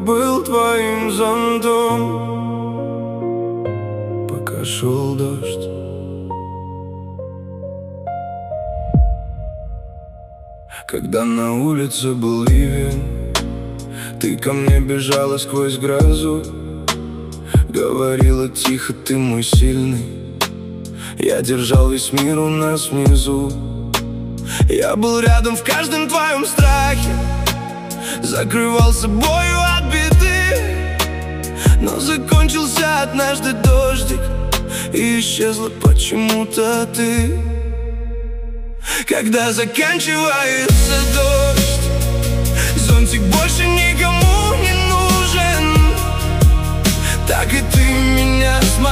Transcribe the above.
был твоим зонтом, пока шел дождь. Когда на улице был ливень, ты ко мне бежала сквозь грозу. Говорила тихо: ты мой сильный. Я держал весь мир у нас внизу. Я был рядом в каждом твоем страхе, закрывал собою от беды. Но закончился однажды дождик, и исчезла почему-то ты. Когда заканчивается дождь, зонтик больше никому не нужен. Так и ты меня смотришь.